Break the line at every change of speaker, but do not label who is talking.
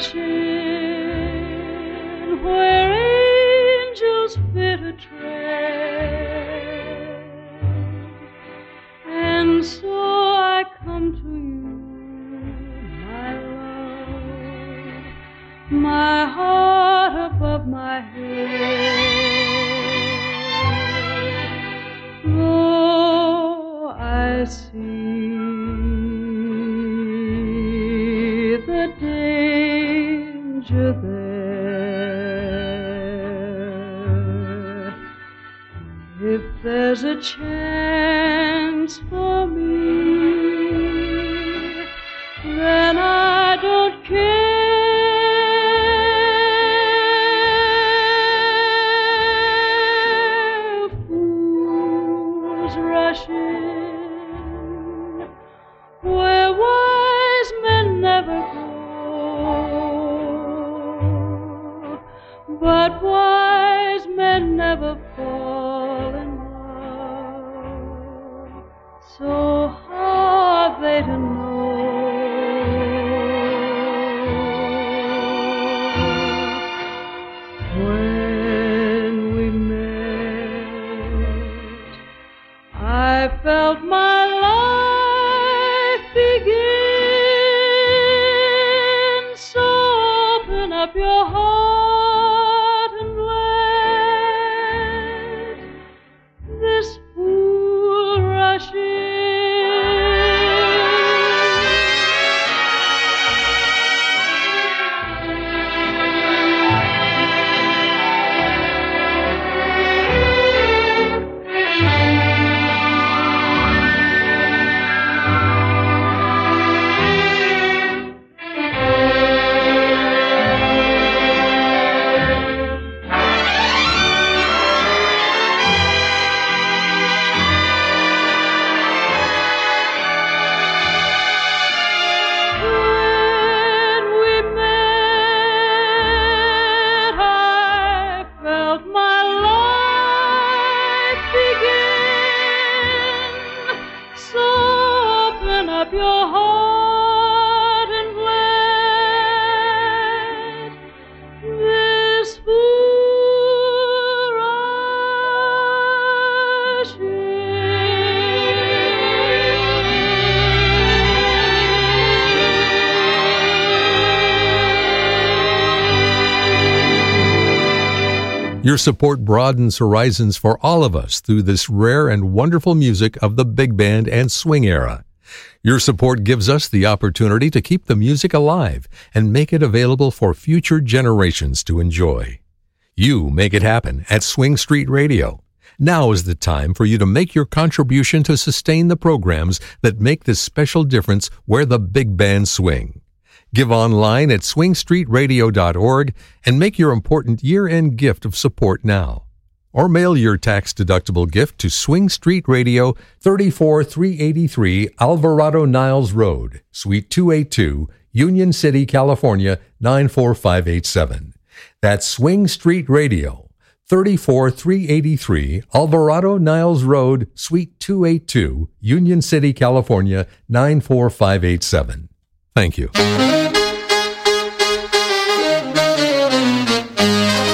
rushing where angels fit a tread, and so I come to you, my love, my heart above my head. Though I see the danger there, if there's a chance for me, then I don't care. Fools rushing where wise men never go, but wise men never fall in love. So how are they to know when we met? I felt my life begin. So open up your heart and let this fool rush in. Up your heart and let this fool rush in.
Your support broadens horizons for all of us through this rare and wonderful music of the big band and swing era. Your support gives us the opportunity to keep the music alive and make it available for future generations to enjoy. You make it happen at Swing Street Radio. Now is the time for you to make your contribution to sustain the programs that make this special difference where the big band swing. Give online at swingstreetradio.org and make your important year-end gift of support now. Or mail your tax-deductible gift to Swing Street Radio, 34383 Alvarado Niles Road, Suite 282, Union City, California, 94587. That's Swing Street Radio, 34383 Alvarado Niles Road, Suite 282, Union City, California, 94587. Thank you.